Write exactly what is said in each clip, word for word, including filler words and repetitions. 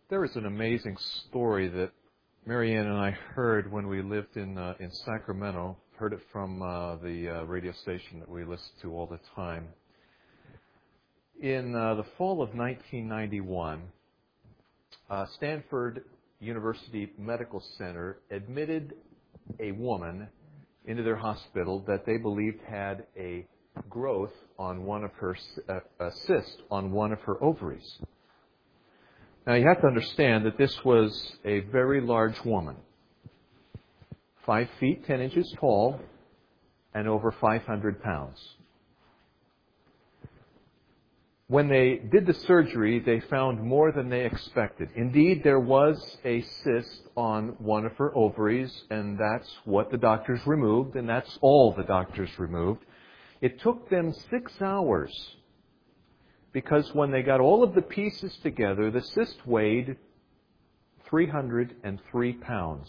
There is an amazing story that Marianne and I heard when we lived in uh, in Sacramento. Heard it from uh, the uh, radio station that we listen to all the time. In uh, the fall of nineteen ninety-one, uh, Stanford University Medical Center admitted a woman into their hospital that they believed had a growth on one of her, uh, a cyst on one of her ovaries. Now, you have to understand that this was a very large woman, five feet, ten inches tall, and over five hundred pounds. When they did the surgery, they found more than they expected. Indeed, there was a cyst on one of her ovaries, and that's what the doctors removed, and that's all the doctors removed. It took them six hours. Because when they got all of the pieces together, the cyst weighed three hundred three pounds.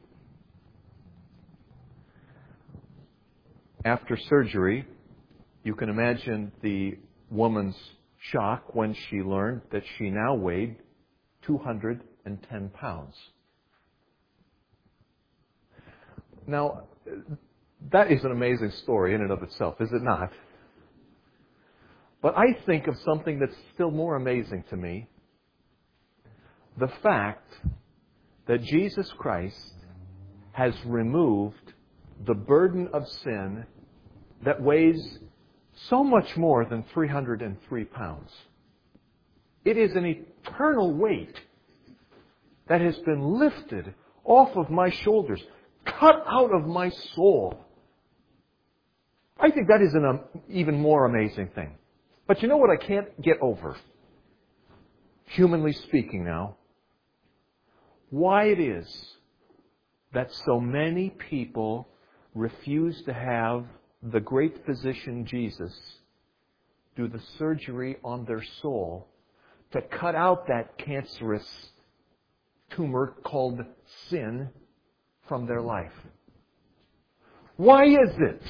After surgery, you can imagine the woman's shock when she learned that she now weighed two hundred ten pounds. Now, that is an amazing story in and of itself, is it not? But I think of something that's still more amazing to me. The fact that Jesus Christ has removed the burden of sin that weighs so much more than three hundred three pounds. It is an eternal weight that has been lifted off of my shoulders, cut out of my soul. I think that is an um, even more amazing thing. But you know what I can't get over? Humanly speaking now, why it is that so many people refuse to have the great physician Jesus do the surgery on their soul to cut out that cancerous tumor called sin from their life. Why is it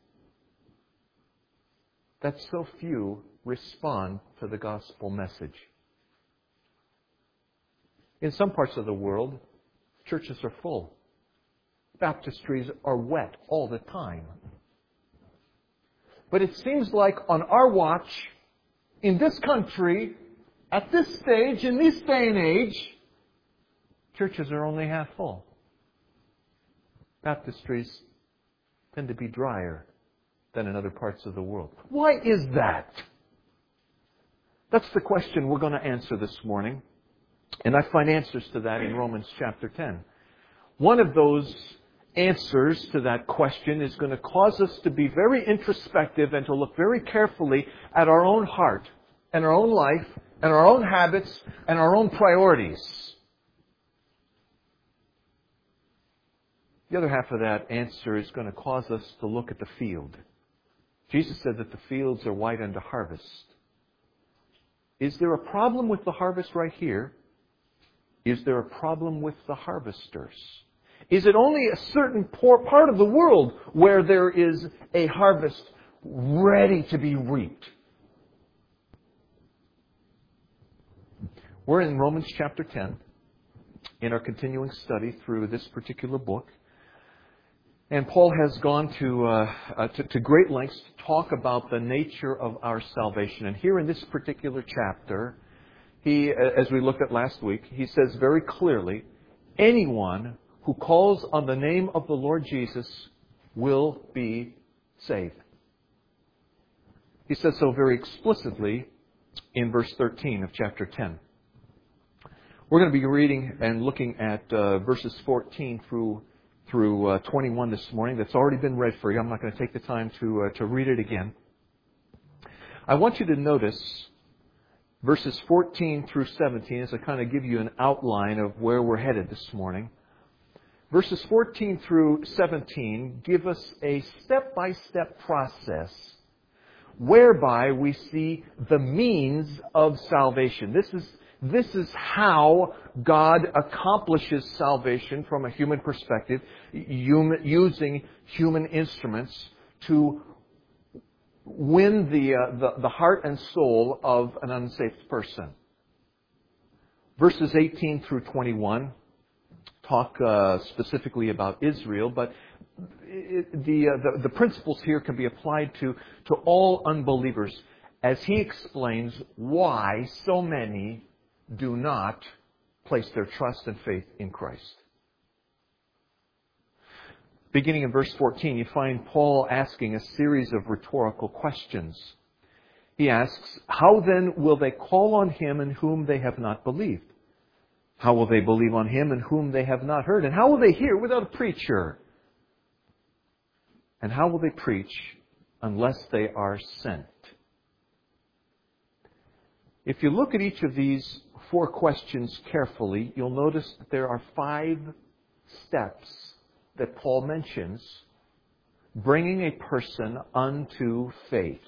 that so few respond to the gospel message? In some parts of the world, churches are full. Baptistries are wet all the time. But it seems like on our watch, in this country, at this stage, in this day and age, churches are only half full. Baptistries tend to be drier than in other parts of the world. Why is that? That's the question we're going to answer this morning. And I find answers to that in Romans chapter ten. One of those answers to that question is going to cause us to be very introspective and to look very carefully at our own heart and our own life and our own habits and our own priorities. The other half of that answer is going to cause us to look at the field. Jesus said that the fields are white unto harvest. Is there a problem with the harvest right here? Is there a problem with the harvesters? Is it only a certain poor part of the world where there is a harvest ready to be reaped? We're in Romans chapter ten in our continuing study through this particular book. And Paul has gone to, uh, uh, to, to great lengths to talk about the nature of our salvation. And here in this particular chapter, he, as we looked at last week, he says very clearly, anyone who calls on the name of the Lord Jesus will be saved. He says so very explicitly in verse thirteen of chapter ten. We're going to be reading and looking at uh, verses fourteen through through uh, twenty-one this morning. That's already been read for you. I'm not going to take the time to uh, to read it again. I want you to notice verses fourteen through seventeen as I kind of give you an outline of where we're headed this morning. Verses fourteen through seventeen give us a step-by-step process whereby we see the means of salvation. This is This is how God accomplishes salvation from a human perspective, human, using human instruments to win the, uh, the the heart and soul of an unsaved person. Verses eighteen through twenty-one talk uh, specifically about Israel, but it, the, uh, the the principles here can be applied to, to all unbelievers as he explains why so many do not place their trust and faith in Christ. Beginning in verse fourteen, you find Paul asking a series of rhetorical questions. He asks, how then will they call on him in whom they have not believed? How will they believe on him in whom they have not heard? And how will they hear without a preacher? And how will they preach unless they are sent? If you look at each of these four questions carefully, you'll notice that there are five steps that Paul mentions bringing a person unto faith.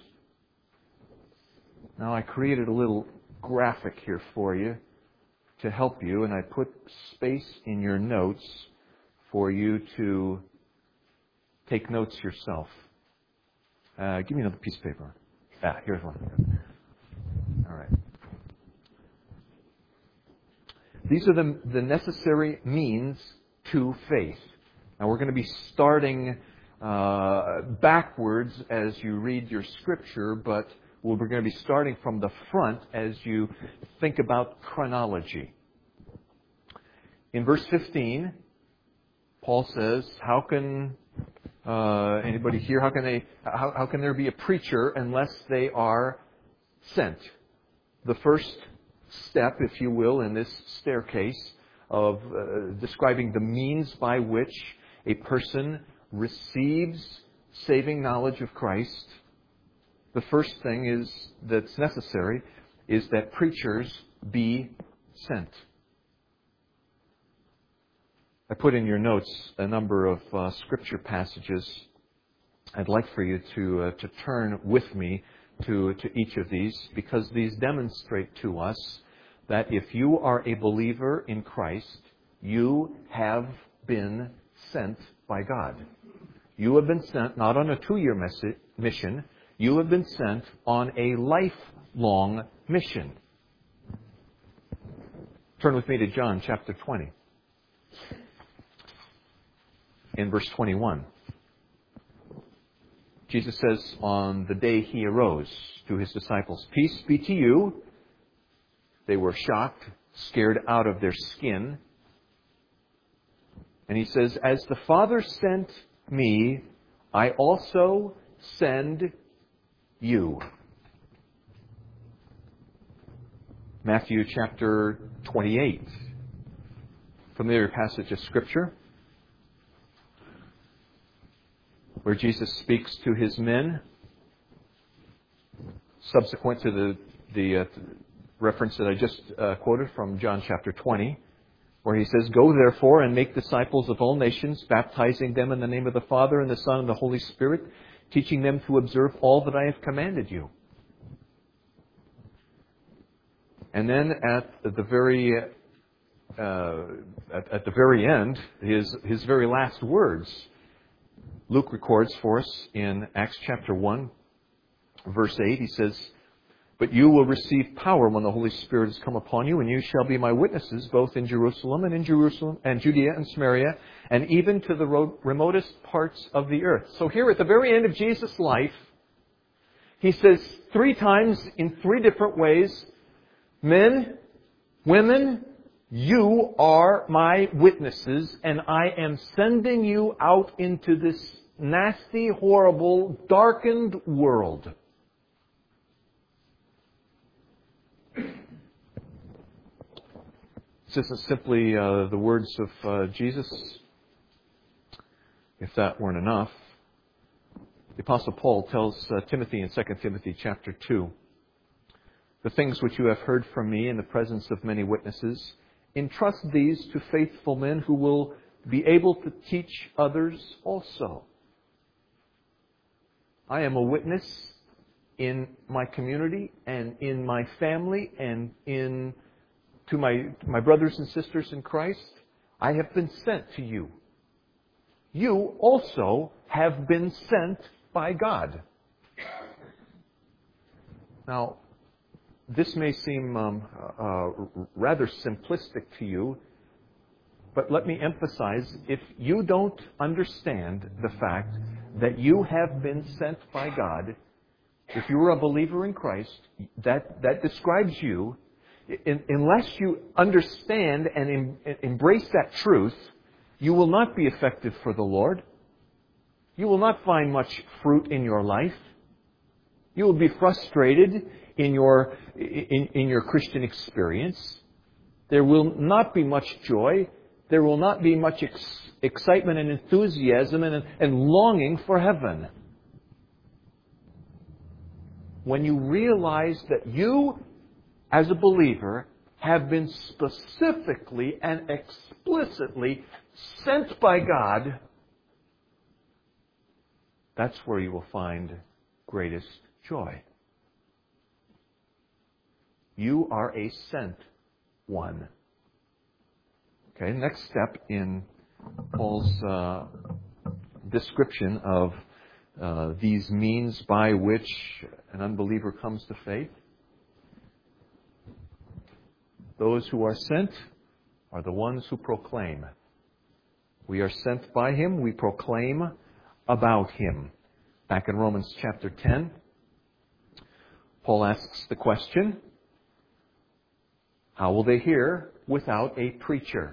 Now, I created a little graphic here for you to help you, and I put space in your notes for you to take notes yourself. Uh, give me another piece of paper. Ah, here's one. All right. These are the, the necessary means to faith. Now, we're going to be starting uh, backwards as you read your scripture, but we're going to be starting from the front as you think about chronology. In verse fifteen, Paul says, "How can uh, anybody here? How can they? How, how can there be a preacher unless they are sent?" The first step, if you will, in this staircase of uh, describing the means by which a person receives saving knowledge of Christ. The first thing is that's necessary is that preachers be sent. I put in your notes a number of uh, scripture passages. I'd like for you to uh, to turn with me to to each of these, because these demonstrate to us that if you are a believer in Christ, you have been sent by God. You have been sent not on a two-year mes- mission. You have been sent on a lifelong mission. Turn with me to John chapter twenty. In verse twenty-one. Jesus says, on the day he arose to his disciples, "Peace be to you." They were shocked, scared out of their skin. And he says, "As the Father sent me, I also send you." Matthew chapter twenty-eight. Familiar passage of Scripture where Jesus speaks to his men subsequent to the, the uh, reference that I just uh, quoted from John chapter twenty, where he says, "Go therefore and make disciples of all nations, baptizing them in the name of the Father and the Son and the Holy Spirit, teaching them to observe all that I have commanded you." And then at the very uh, at, at the very end, his his very last words, Luke records for us in Acts chapter one, verse eight. He says, "But you will receive power when the Holy Spirit has come upon you, and you shall be my witnesses both in Jerusalem and in Jerusalem and Judea and Samaria, and even to the remotest parts of the earth." So here at the very end of Jesus' life, he says three times in three different ways, "Men, women, you are my witnesses, and I am sending you out into this nasty, horrible, darkened world." This isn't simply uh, the words of uh, Jesus. If that weren't enough, the Apostle Paul tells uh, Timothy in Second Timothy chapter two, "The things which you have heard from me in the presence of many witnesses, entrust these to faithful men who will be able to teach others also." I am a witness in my community and in my family and in to my, my brothers and sisters in Christ. I have been sent to you. You also have been sent by God. Now, this may seem um, uh, rather simplistic to you, but let me emphasize, if you don't understand the fact that you have been sent by God, if you are a believer in Christ, that, that describes you. In, unless you understand and em, embrace that truth, you will not be effective for the Lord. You will not find much fruit in your life. You will be frustrated in your, in, in your Christian experience. There will not be much joy. There will not be much ex- excitement and enthusiasm and, and longing for heaven. When you realize that you, as a believer, have been specifically and explicitly sent by God, that's where you will find greatest joy. You are a sent one. Okay, next step in Paul's uh, description of uh, these means by which an unbeliever comes to faith. Those who are sent are the ones who proclaim. We are sent by Him, we proclaim about Him. Back in Romans chapter ten, Paul asks the question, how will they hear without a preacher?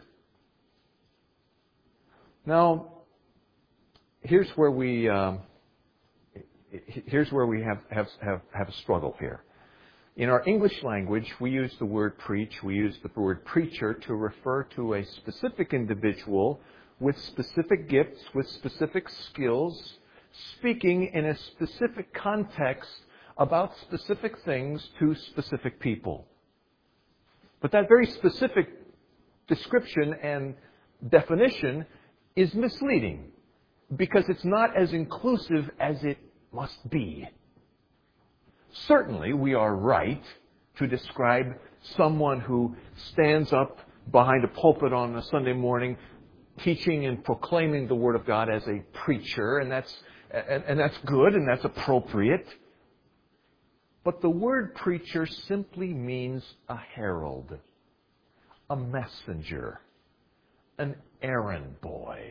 Now, here's where we um, here's where we have, have have have a struggle here. In our English language, we use the word preach, we use the word preacher to refer to a specific individual with specific gifts, with specific skills, speaking in a specific context about specific things to specific people. But that very specific description and definition is misleading because it's not as inclusive as it must be. Certainly, we are right to describe someone who stands up behind a pulpit on a Sunday morning teaching and proclaiming the Word of God as a preacher, and that's and, and that's good and that's appropriate. But the word preacher simply means a herald, a messenger, an errand boy.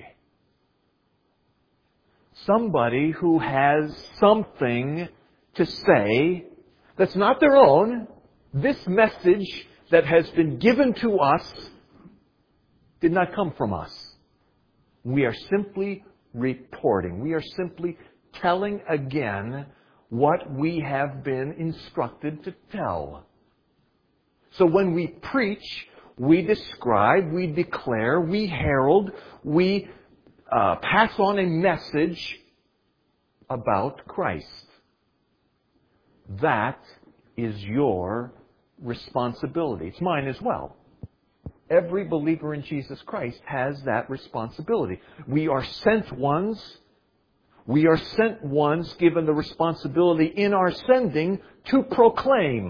Somebody who has something to say that's not their own. This message that has been given to us did not come from us. We are simply reporting. We are simply telling again what we have been instructed to tell. So when we preach, we describe, we declare, we herald, we uh, pass on a message about Christ. That is your responsibility. It's mine as well. Every believer in Jesus Christ has that responsibility. We are sent ones. We are sent ones given the responsibility in our sending to proclaim.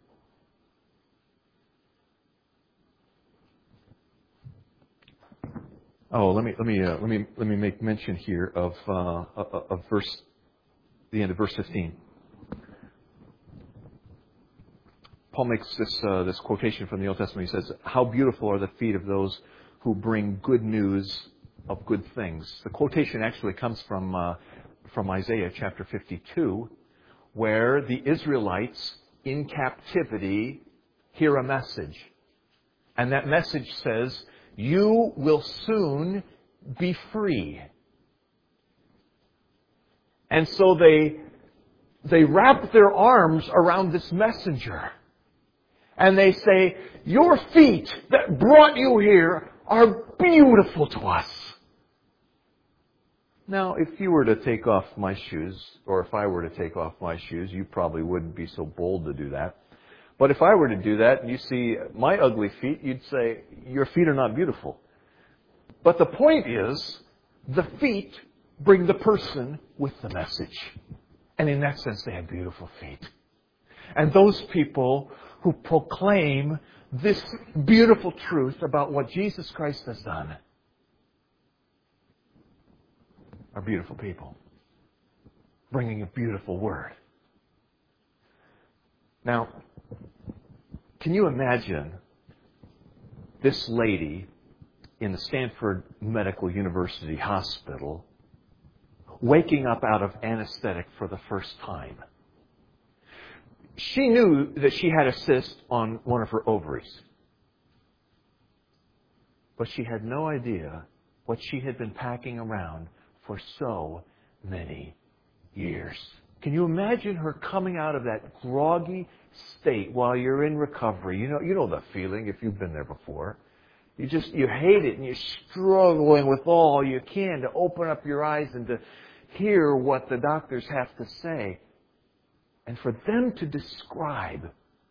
Oh, let me let me uh, let me let me make mention here of uh, of verse the end of verse fifteen. Paul makes this uh, this quotation from the Old Testament. He says, "How beautiful are the feet of those who bring good news of good things." The quotation actually comes from uh, from Isaiah chapter fifty-two, where the Israelites in captivity hear a message, and that message says, "You will soon be free." And so they they wrap their arms around this messenger. And they say, "Your feet that brought you here are beautiful to us." Now, if you were to take off my shoes, or if I were to take off my shoes, you probably wouldn't be so bold to do that. But if I were to do that and you see my ugly feet, you'd say, "Your feet are not beautiful." But the point is, the feet bring the person with the message. And in that sense, they have beautiful feet. And those people who proclaim this beautiful truth about what Jesus Christ has done are beautiful people, bringing a beautiful word. Now, Can you imagine this lady in the Stanford Medical University Hospital waking up out of anesthetic for the first time? She knew that she had a cyst on one of her ovaries. But she had no idea what she had been packing around for so many years. Can you imagine her coming out of that groggy state while you're in recovery? You know, you know the feeling if you've been there before. You just, you hate it and you're struggling with all you can to open up your eyes and to hear what the doctors have to say. And for them to describe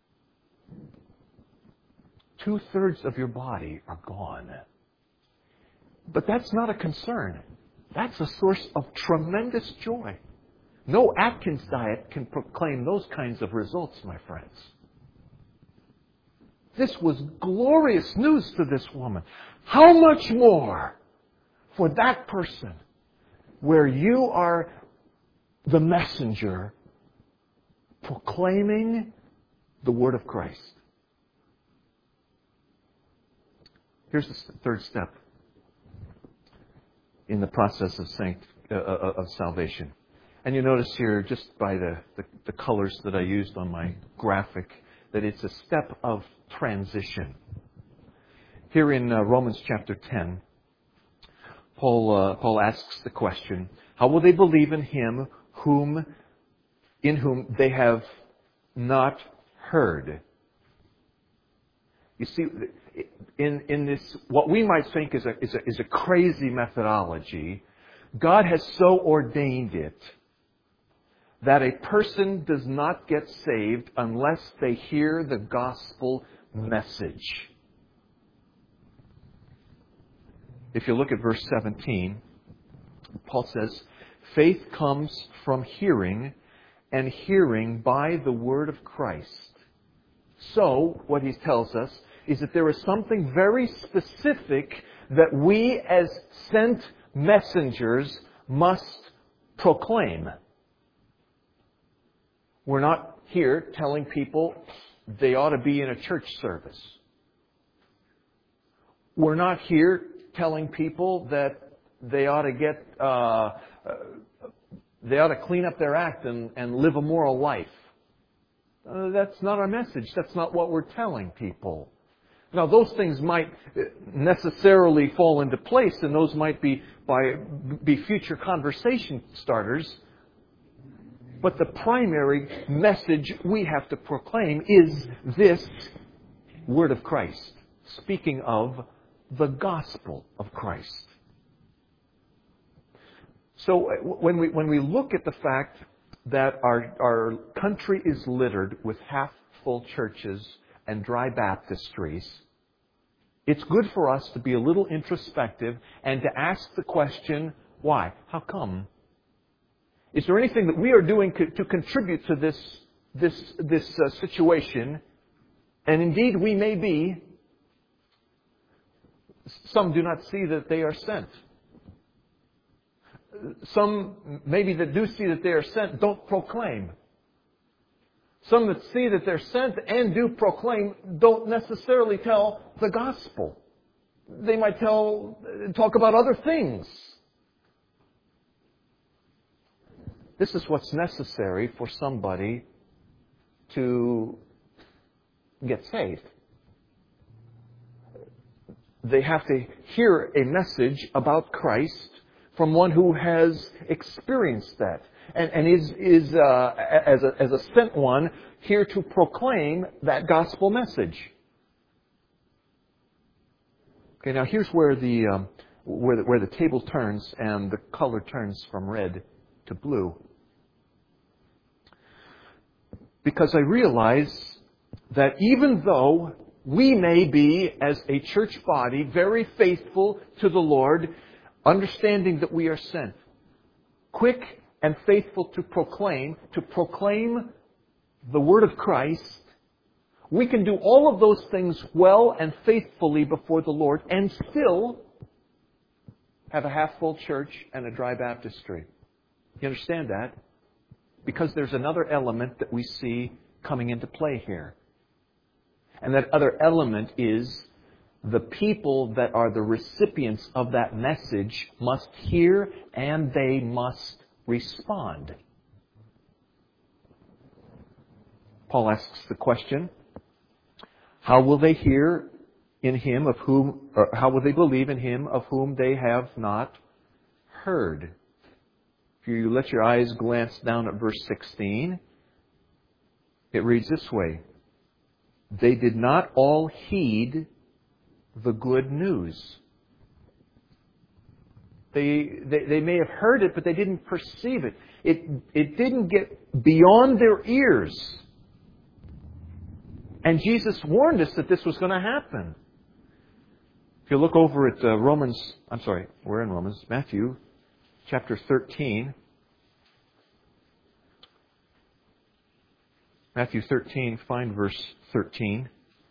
two-thirds of your body are gone. But that's not a concern. That's a source of tremendous joy. No Atkins diet can proclaim those kinds of results, my friends. This was glorious news to this woman. How much more for that person where you are the messenger proclaiming the word of Christ? Here's the third step in the process of sanct- uh, of salvation. And you notice here, just by the, the, the colors that I used on my graphic, that it's a step of transition. Here in uh, Romans chapter ten, Paul uh, Paul asks the question, how will they believe in him whom in whom they have not heard? You see, in in this what we might think is a is a, is a crazy methodology, God has so ordained it that a person does not get saved unless they hear the gospel message. If you look at verse seventeen, Paul says, faith comes from hearing, and hearing by the word of Christ. So, what he tells us is that there is something very specific that we as sent messengers must proclaim. We're not here telling people they ought to be in a church service. We're not here telling people that they ought to get, uh, they ought to clean up their act and, and live a moral life. Uh, that's not our message. That's not what we're telling people. Now, those things might necessarily fall into place, and those might be by be future conversation starters. But the primary message we have to proclaim is this word of Christ. Speaking of the gospel of Christ. So when we when we look at the fact that our our country is littered with half-full churches and dry baptistries, it's good for us to be a little introspective and to ask the question, why? How come? Is there anything that we are doing to contribute to this this this uh, situation? And indeed, we may be. Some do not see that they are sent. Some, maybe that do see that they are sent, don't proclaim. Some that see that they're sent and do proclaim don't necessarily tell the gospel. They might tell, talk about other things. This is what's necessary for somebody to get saved. They have to hear a message about Christ from one who has experienced that and, and is, is uh, as, a, as a sent one, here to proclaim that gospel message. Okay, now here's where the, um, where the, where the table turns and the color turns from red to blue. Because I realize that even though we may be, as a church body, very faithful to the Lord, understanding that we are sent, quick and faithful to proclaim, to proclaim the word of Christ, we can do all of those things well and faithfully before the Lord and still have a half-full church and a dry baptistry. You understand that? Because there's another element that we see coming into play here. And that other element is the people that are the recipients of that message must hear and they must respond. Paul asks the question, how will they hear in him of whom, or how will they believe in him of whom they have not heard? If you let your eyes glance down at verse sixteen, it reads this way, they did not all heed the good news. They, they, they may have heard it, but they didn't perceive it. It, it didn't get beyond their ears. And Jesus warned us that this was going to happen. If you look over at uh, Romans, I'm sorry, we're in Romans, Matthew chapter thirteen. Matthew thirteen, find verse thirteen.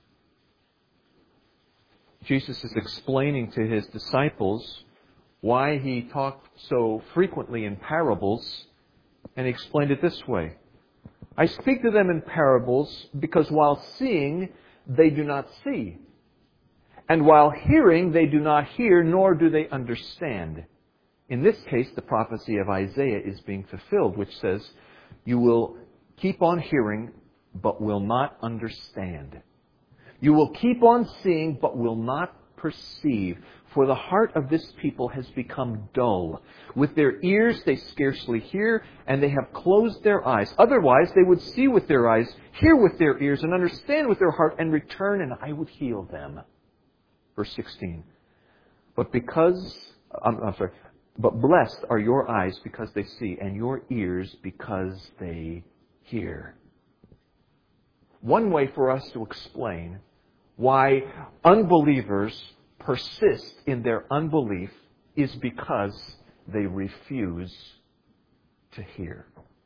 Jesus is explaining to his disciples why he talked so frequently in parables, and he explained it this way. I speak to them in parables because while seeing, they do not see. And while hearing, they do not hear, nor do they understand. In this case, the prophecy of Isaiah is being fulfilled, which says, you will keep on hearing, but will not understand. You will keep on seeing, but will not perceive. For the heart of this people has become dull. With their ears they scarcely hear, and they have closed their eyes. Otherwise they would see with their eyes, hear with their ears, and understand with their heart, and return, and I would heal them. Verse sixteen. But because, I'm, I'm sorry, but blessed are your eyes because they see, and your ears because they hear. One way for us to explain why unbelievers persist in their unbelief is because they refuse to hear.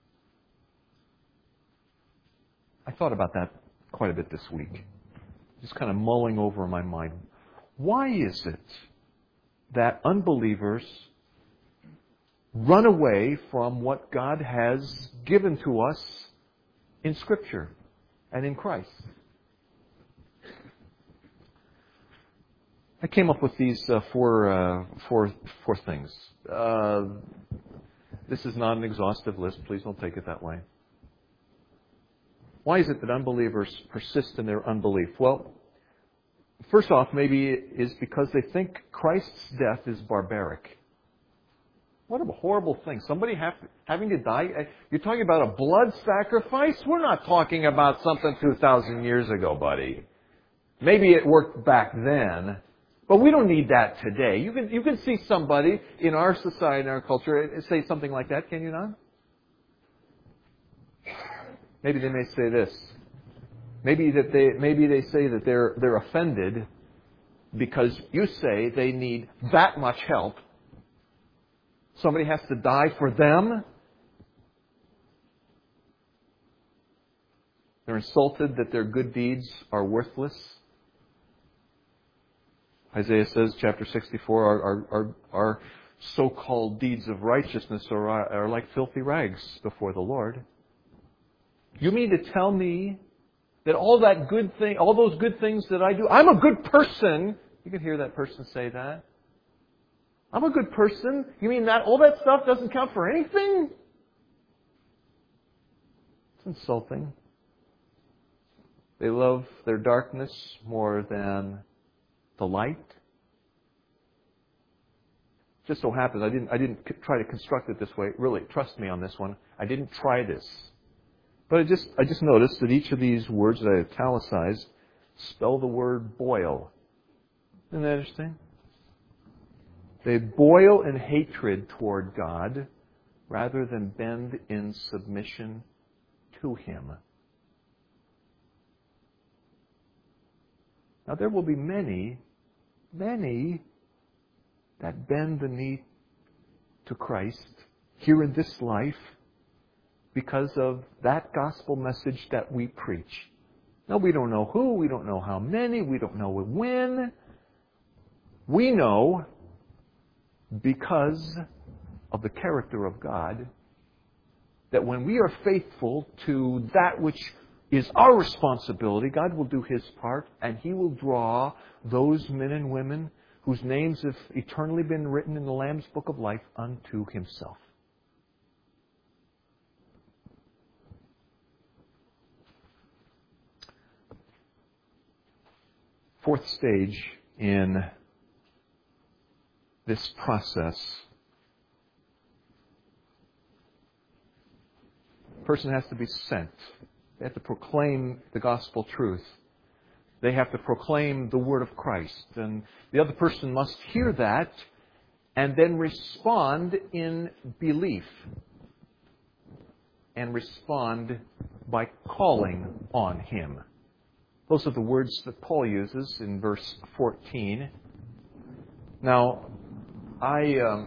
I thought about that quite a bit this week. Just kind of mulling over in my mind. Why is it that unbelievers run away from what God has given to us in Scripture and in Christ? I came up with these uh, four, uh, four, four things. Uh, this is not an exhaustive list. Please don't take it that way. Why is it that unbelievers persist in their unbelief? Well, first off, maybe it is because they think Christ's death is barbaric. What a horrible thing. Somebody have, having to die. You're talking about a blood sacrifice? We're not talking about something two thousand years ago, buddy. Maybe it worked back then. But we don't need that today. You can you can see somebody in our society, in our culture, say something like that, can you not? Maybe they may say this. Maybe that they maybe they say that they're they're offended because you say they need that much help. Somebody has to die for them. They're insulted that their good deeds are worthless. Isaiah says, chapter sixty-four, our, our, our, our so-called deeds of righteousness are, are like filthy rags before the Lord. You mean to tell me that all that good thing, all those good things that I do, I'm a good person. You can hear that person say that. I'm a good person. You mean that all that stuff doesn't count for anything? It's insulting. They love their darkness more than the light. Just so happens, I didn't, I didn't try to construct it this way. Really, trust me on this one. I didn't try this. But I just, I just noticed that each of these words that I italicized spell the word boil. Isn't that interesting? They boil in hatred toward God rather than bend in submission to Him. Now there will be many, many that bend the knee to Christ here in this life because of that gospel message that we preach. Now we don't know who, we don't know how many, we don't know when. We know because of the character of God that when we are faithful to that which is our responsibility. God will do His part, and He will draw those men and women whose names have eternally been written in the Lamb's Book of Life unto Himself. Fourth stage in this process. A person has to be sent. They have to proclaim the gospel truth. They have to proclaim the word of Christ. And the other person must hear that and then respond in belief. And respond by calling on Him. Those are the words that Paul uses in verse fourteen. Now, I, um,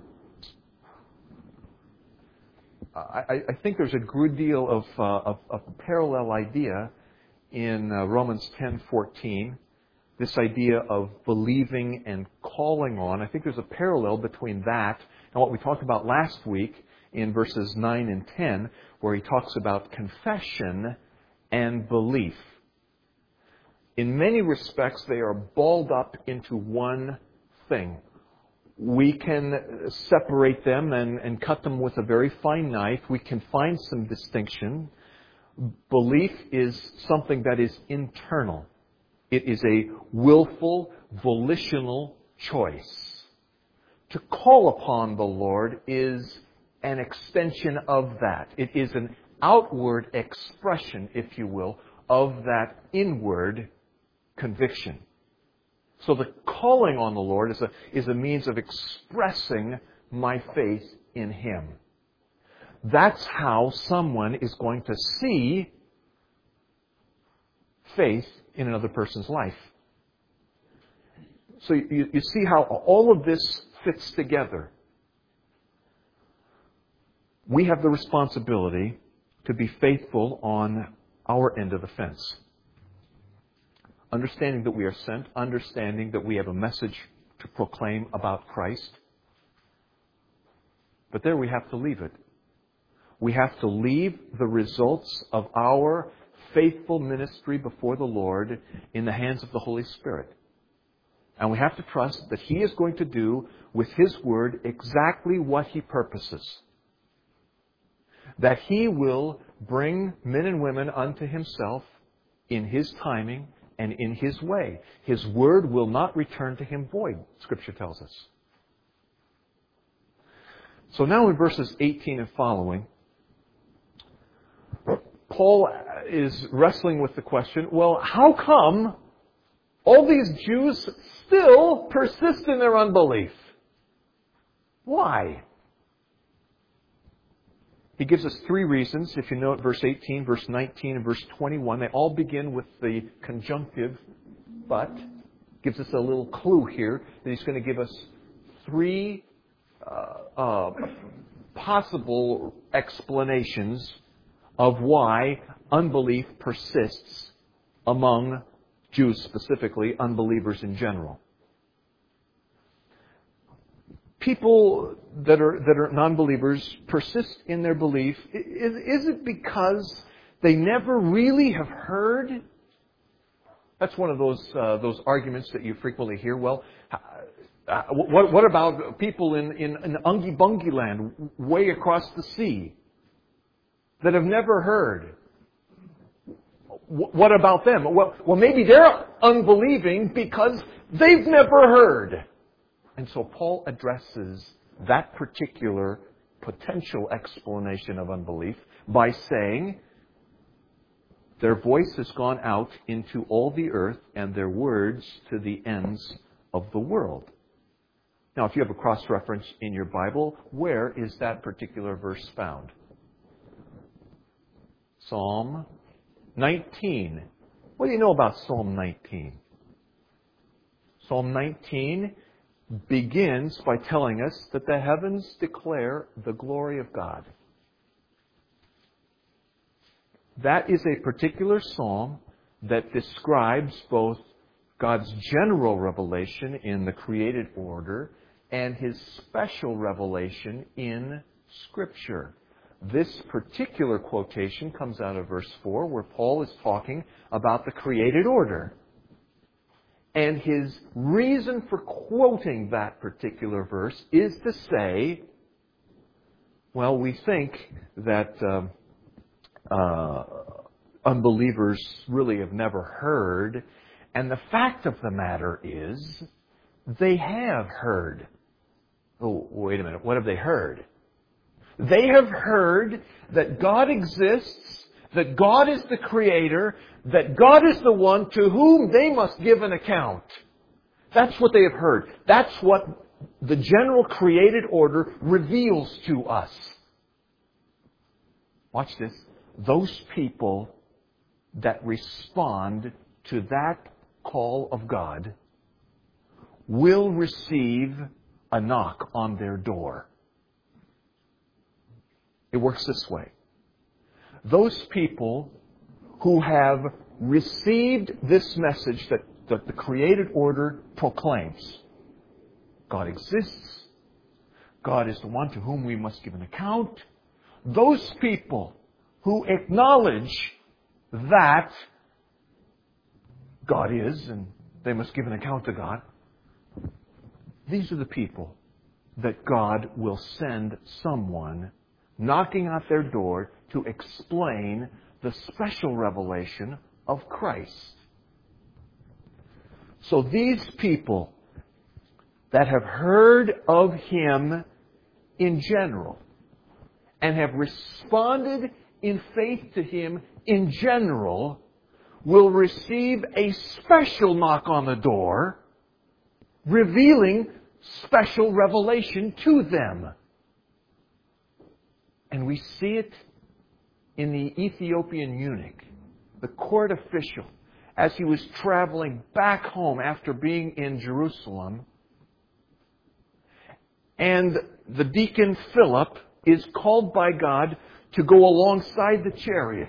I, I think there's a good deal of, uh, of, of parallel idea in uh, Romans ten fourteen. This idea of believing and calling on. I think there's a parallel between that and what we talked about last week in verses nine and ten, where he talks about confession and belief. In many respects, they are balled up into one thing. We can separate them and, and cut them with a very fine knife. We can find some distinction. Belief is something that is internal. It is a willful, volitional choice. To call upon the Lord is an extension of that. It is an outward expression, if you will, of that inward conviction. So the calling on the Lord is a, is a means of expressing my faith in Him. That's how someone is going to see faith in another person's life. So you, you see how all of this fits together. We have the responsibility to be faithful on our end of the fence. Understanding that we are sent, understanding that we have a message to proclaim about Christ. But there we have to leave it. We have to leave the results of our faithful ministry before the Lord in the hands of the Holy Spirit. And we have to trust that He is going to do with His Word exactly what He purposes. That He will bring men and women unto Himself in His timing and in His way. His Word will not return to Him void, Scripture tells us. So now in verses eighteen and following, Paul is wrestling with the question, well, how come all these Jews still persist in their unbelief? Why? He gives us three reasons. If you note verse eighteen, verse nineteen, and verse twenty-one, they all begin with the conjunctive but. Gives us a little clue here that he's going to give us three uh, uh, possible explanations of why unbelief persists among Jews specifically, unbelievers in general. People that are that are non-believers persist in their belief. Is, is it because they never really have heard? That's one of those uh, those arguments that you frequently hear. Well, uh, what what about people in in, in Ungi Bungi land, way across the sea, that have never heard? What about them? Well, well, maybe they're unbelieving because they've never heard. And so Paul addresses that particular potential explanation of unbelief by saying, their voice has gone out into all the earth and their words to the ends of the world. Now, if you have a cross-reference in your Bible, where is that particular verse found? Psalm nineteen. What do you know about Psalm nineteen? Psalm nineteen begins by telling us that the heavens declare the glory of God. That is a particular psalm that describes both God's general revelation in the created order and His special revelation in Scripture. This particular quotation comes out of verse four, where Paul is talking about the created order. And his reason for quoting that particular verse is to say, well, we think that uh, uh, unbelievers really have never heard. And the fact of the matter is, they have heard. Oh, wait a minute. What have they heard? They have heard that God exists, that God is the Creator, that God is the one to whom they must give an account. That's what they have heard. That's what the general created order reveals to us. Watch this. Those people that respond to that call of God will receive a knock on their door. It works this way. Those people who have received this message that, that the created order proclaims, God exists, God is the one to whom we must give an account, those people who acknowledge that God is and they must give an account to God, these are the people that God will send someone knocking at their door to explain the special revelation of Christ. So these people that have heard of Him in general and have responded in faith to Him in general will receive a special knock on the door, revealing special revelation to them. And we see it in the Ethiopian eunuch, the court official, as he was traveling back home after being in Jerusalem. And the deacon Philip is called by God to go alongside the chariot.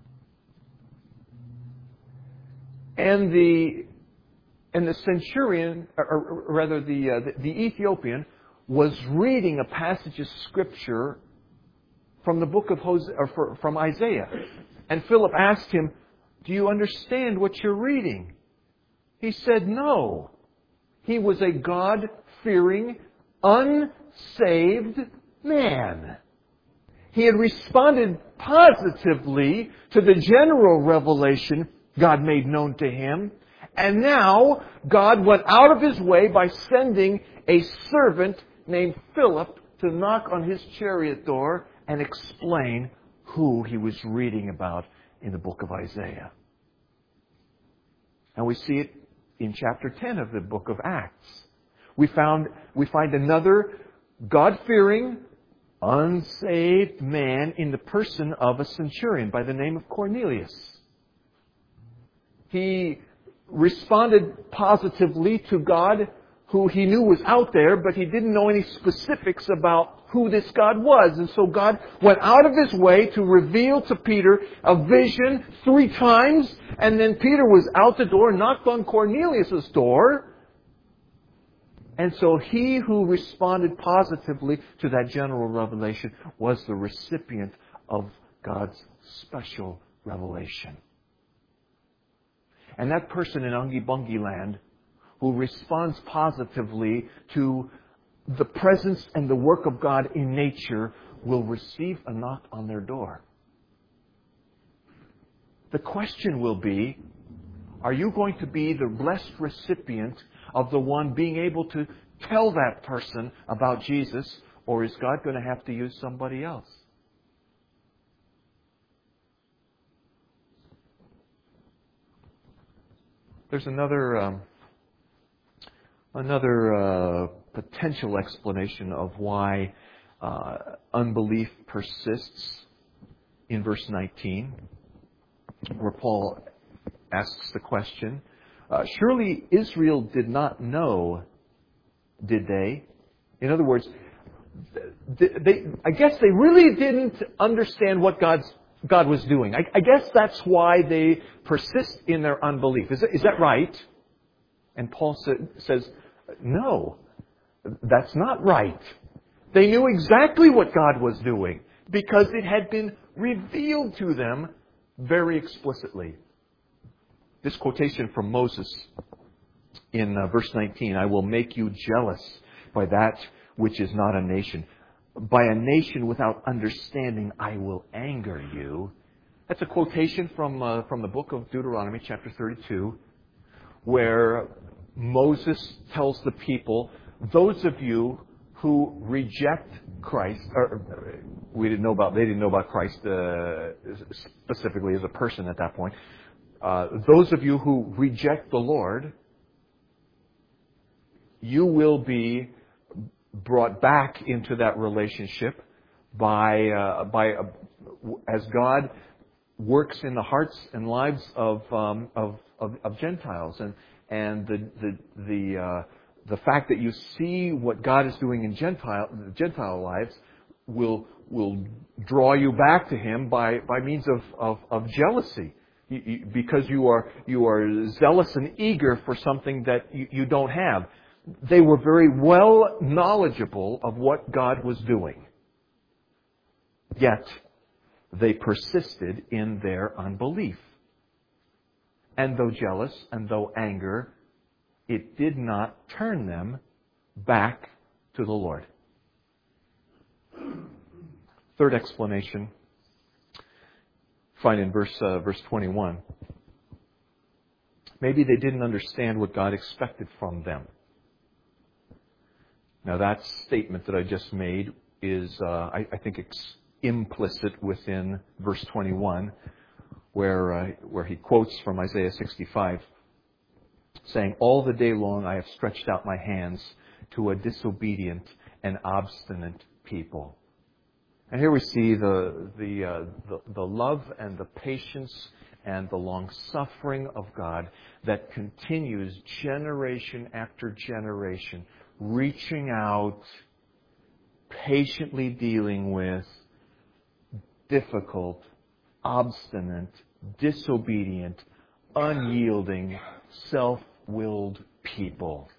And the and the centurion, or rather the uh, the, the Ethiopian, was reading a passage of Scripture from the book of Hosea, or from Isaiah. And Philip asked him, "Do you understand what you're reading?" He said, "No." He was a God-fearing, unsaved man. He had responded positively to the general revelation God made known to him. And now God went out of His way by sending a servant named Philip to knock on his chariot door and explain who he was reading about in the book of Isaiah. And we see it in chapter ten of the book of Acts. We found we find another God-fearing, unsaved man in the person of a centurion by the name of Cornelius. He responded positively to God, who he knew was out there, but he didn't know any specifics about who this God was. And so God went out of His way to reveal to Peter a vision three times, and then Peter was out the door, knocked on Cornelius' door. And so he who responded positively to that general revelation was the recipient of God's special revelation. And that person in Ungi Bungi land who responds positively to the presence and the work of God in nature will receive a knock on their door. The question will be, are you going to be the blessed recipient of the one being able to tell that person about Jesus, or is God going to have to use somebody else? There's another um, another uh, potential explanation of why uh, unbelief persists in verse nineteen, where Paul asks the question, uh, surely Israel did not know, did they? In other words, they, they, I guess they really didn't understand what God's God was doing. I, I guess that's why they persist in their unbelief. Is that, is that right? And Paul sa- says, no, that's not right. They knew exactly what God was doing. because it had been revealed to them very explicitly. This quotation from Moses in uh, verse nineteen, I will make you jealous by that which is not a nation. By a nation without understanding, I will anger you. That's a quotation from uh, from the book of Deuteronomy, chapter thirty-two, where Moses tells the people, those of you who reject Christ, or we didn't know about, they didn't know about Christ uh, specifically as a person at that point. Uh, those of you who reject the Lord, you will be brought back into that relationship by uh, by uh, as God works in the hearts and lives of um, of, of of Gentiles, and and the the the uh, the fact that you see what God is doing in Gentile Gentile lives will will draw you back to Him by by means of of, of jealousy, you, you, because you are you are zealous and eager for something that you, you don't have. They were very well knowledgeable of what God was doing, yet they persisted in their unbelief. And though jealous and though anger, it did not turn them back to the Lord. Third explanation, find in verse uh, verse twenty-one. Maybe they didn't understand what God expected from them. Now that statement that I just made is, uh, I, I think, ex- implicit within verse twenty-one, where uh, where he quotes from Isaiah sixty-five, saying, "All the day long I have stretched out my hands to a disobedient and obstinate people." And here we see the the uh, the, the love and the patience and the long suffering of God that continues generation after generation, reaching out, patiently dealing with difficult, obstinate, disobedient, unyielding, self-willed people.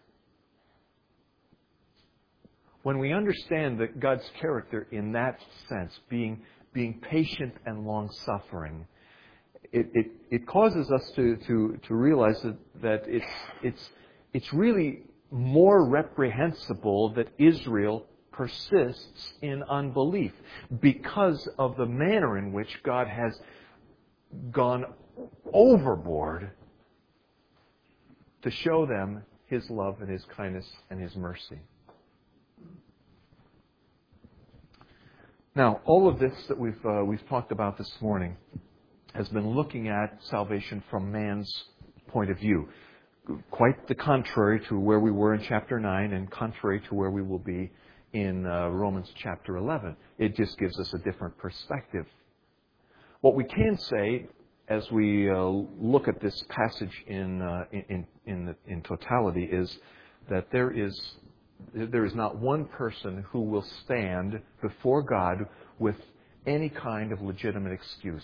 When we understand that God's character in that sense, being being patient and long-suffering, it, it, it causes us to, to, to realize that, that it's it's it's really more reprehensible that Israel persists in unbelief because of the manner in which God has gone overboard to show them His love and His kindness and His mercy. Now, all of this that we've uh, we've talked about this morning has been looking at salvation from man's point of view. Quite the contrary to where we were in chapter nine and contrary to where we will be in uh, Romans chapter eleven. It just gives us a different perspective. What we can say as we uh, look at this passage in uh, in in, in totality is that there is there is not one person who will stand before God with any kind of legitimate excuse.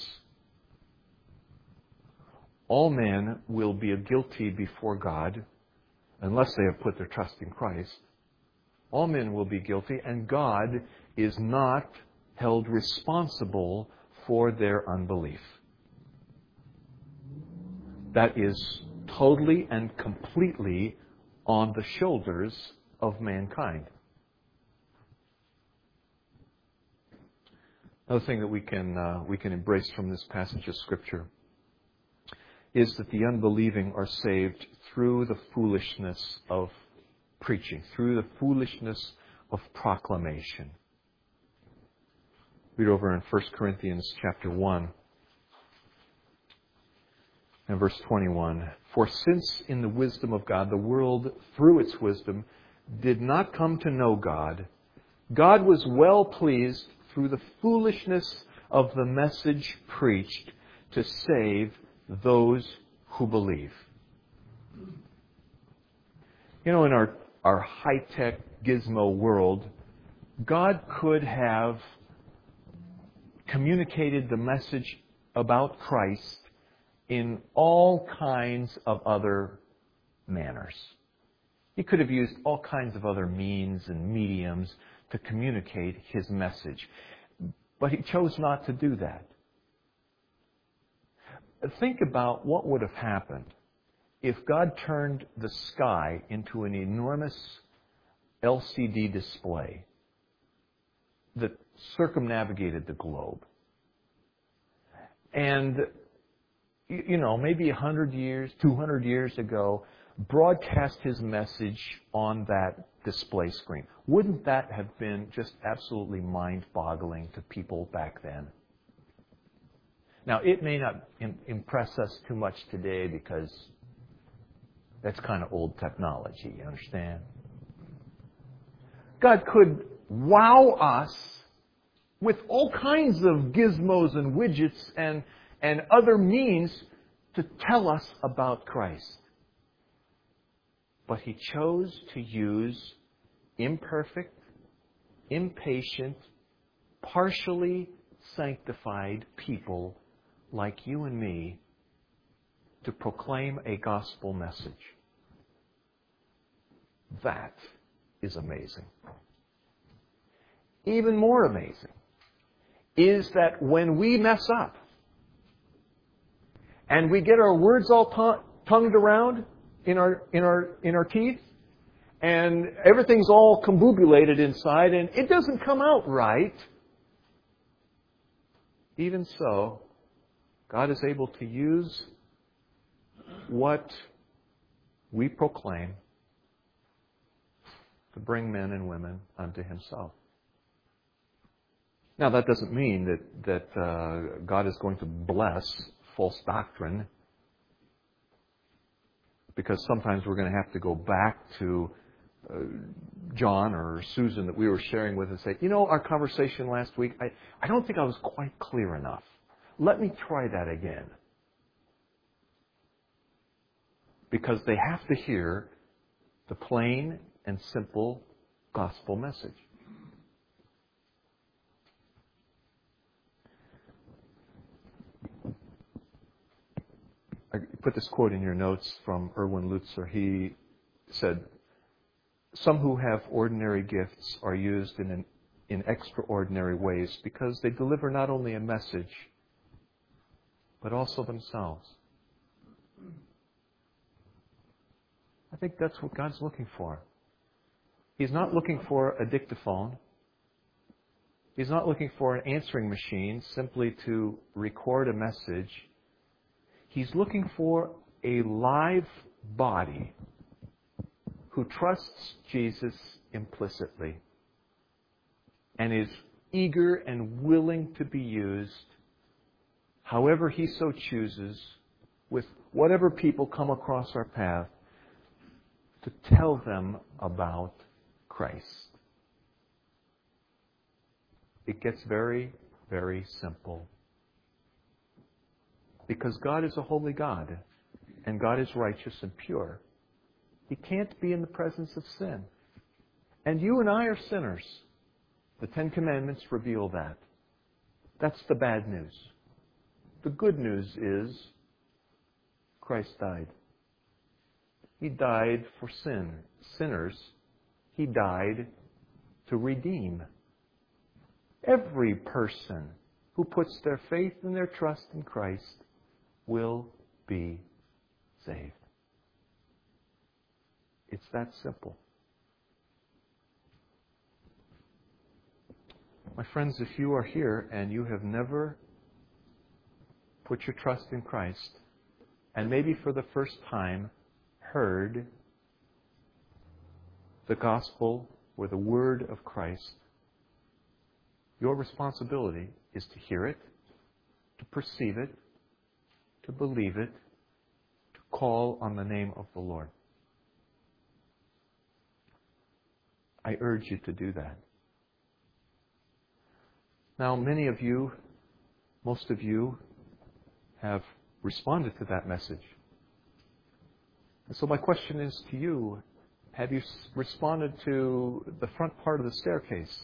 All men will be guilty before God unless they have put their trust in Christ. All men will be guilty, and God is not held responsible for their unbelief. That is totally and completely on the shoulders of mankind. Another thing that we can uh, we can embrace from this passage of Scripture is that the unbelieving are saved through the foolishness of preaching, through the foolishness of proclamation. Read over in First Corinthians chapter one and verse twenty-one. For since in the wisdom of God, the world through its wisdom did not come to know God, God was well pleased through the foolishness of the message preached to save those who believe. You know, in our, our high-tech gizmo world, God could have communicated the message about Christ in all kinds of other manners. He could have used all kinds of other means and mediums to communicate His message. But He chose not to do that. Think about what would have happened if God turned the sky into an enormous L C D display that circumnavigated the globe. And, you know, maybe one hundred years, two hundred years ago, broadcast His message on that display screen. Wouldn't that have been just absolutely mind-boggling to people back then? Now, it may not im- impress us too much today because that's kind of old technology, you understand? God could wow us with all kinds of gizmos and widgets and, and other means to tell us about Christ. But He chose to use imperfect, impatient, partially sanctified people like you and me to proclaim a gospel message. That is amazing. Even more amazing is that when we mess up and we get our words all t- tongued around in our in our in our teeth, and everything's all combobulated inside, and it doesn't come out right. Even so, God is able to use what we proclaim to bring men and women unto Himself. Now, that doesn't mean that that uh, God is going to bless false doctrine, because sometimes we're going to have to go back to uh, John or Susan that we were sharing with and say, you know, our conversation last week, I, I don't think I was quite clear enough. Let me try that again. Because they have to hear the plain and simple gospel message. I put this quote in your notes from Erwin Lutzer. He said, "Some who have ordinary gifts are used in an, in extraordinary ways because they deliver not only a message, but also themselves." I think that's what God's looking for. He's not looking for a dictaphone. He's not looking for an answering machine simply to record a message. He's looking for a live body who trusts Jesus implicitly and is eager and willing to be used however He so chooses with whatever people come across our path to tell them about Christ. It gets very, very simple. Because God is a holy God, and God is righteous and pure. He can't be in the presence of sin. And you and I are sinners. The Ten Commandments reveal that. That's the bad news. The good news is Christ died. He died for sin, sinners. He died to redeem. Every person who puts their faith and their trust in Christ will be saved. It's that simple. My friends, if you are here and you have never put your trust in Christ, and maybe for the first time heard the gospel or the word of Christ, your responsibility is to hear it, to perceive it, to believe it, to call on the name of the Lord. I urge you to do that. Now, many of you, most of you, have responded to that message. And so my question is to you, have you responded to the front part of the staircase?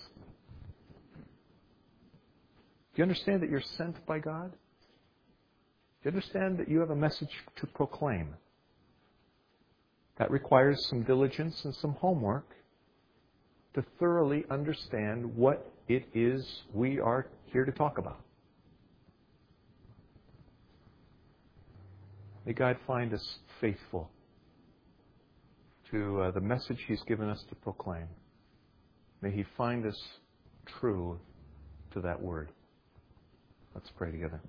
Do you understand that you're sent by God? Do you understand that you have a message to proclaim? That requires some diligence and some homework. to thoroughly understand what it is we are here to talk about. May God find us faithful to uh, the message He's given us to proclaim. May He find us true to that word. Let's pray together.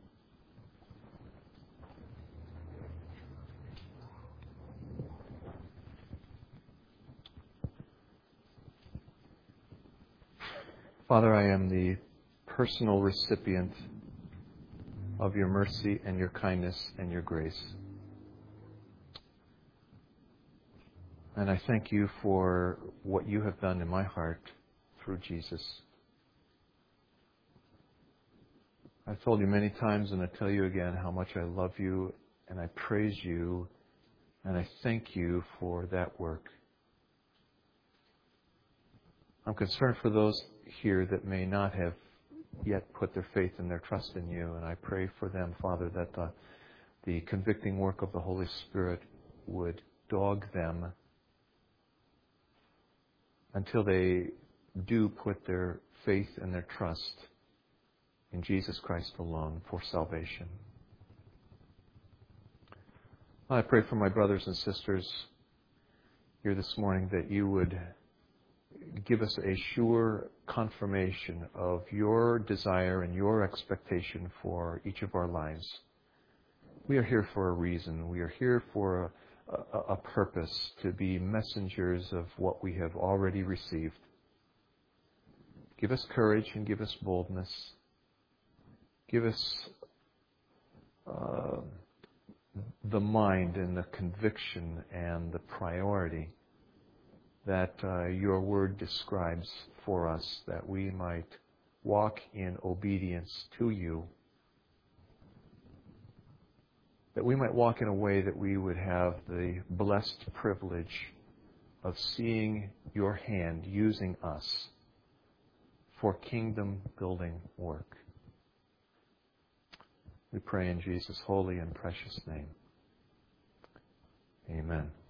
Father, I am the personal recipient of your mercy and your kindness and your grace. And I thank you for what you have done in my heart through Jesus. I've told you many times, and I tell you again, how much I love you, and I praise you, and I thank you for that work. I'm concerned for those here that may not have yet put their faith and their trust in you, and I pray for them, Father, that the, the convicting work of the Holy Spirit would dog them until they do put their faith and their trust in Jesus Christ alone for salvation. I pray for my brothers and sisters here this morning that you would give us a sure confirmation of your desire and your expectation for each of our lives. We are here for a reason. We are here for a, a, a purpose, to be messengers of what we have already received. Give us courage and give us boldness. Give us uh, the mind and the conviction and the priority that uh, your word describes for us, that we might walk in obedience to you, that we might walk in a way that we would have the blessed privilege of seeing your hand using us for kingdom building work. We pray in Jesus' holy and precious name. Amen.